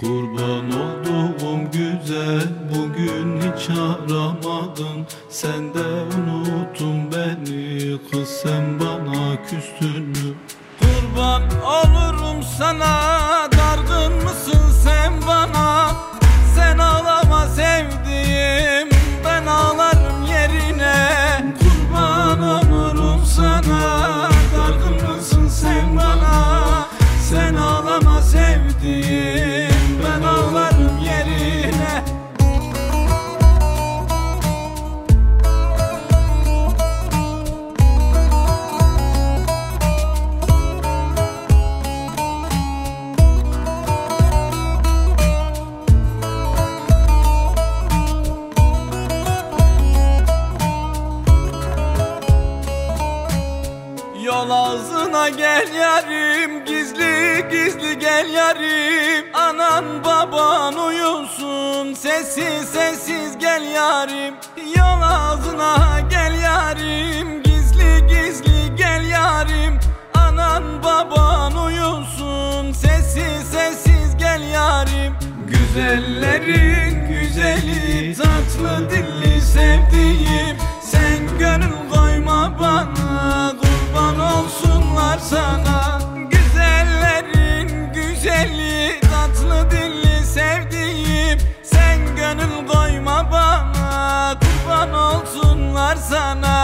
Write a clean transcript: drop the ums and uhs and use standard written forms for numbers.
Kurban olduğum güzel, bugün hiç aramadın. Sen de unuttun beni, kız sen bana küstün mü? Kurban olurum sana, dargın mısın sen bana? Sen ağlama sevdiğim, ben ağlarım yerine. Kurban olurum sana, dargın mısın sen bana? Sen ağlama sevdiğim, ben ağlarım yerine. Yol ağzına gel yarim, gizli gizli gel yarim. Anan baban uyusun, sessiz sessiz gel yarim. Yol ağzına gel yarim, gizli gizli gel yarim. Anan baban uyusun, sessiz sessiz gel yarim. Güzellerin güzeli, tatlı dilli sevdiğim, sen gönül koyma bana, kurban olsunlar sana. Güzellerin güzeli, tatlı dilli sevdiğim, sen gönül koyma bana, kurban olsunlar sana.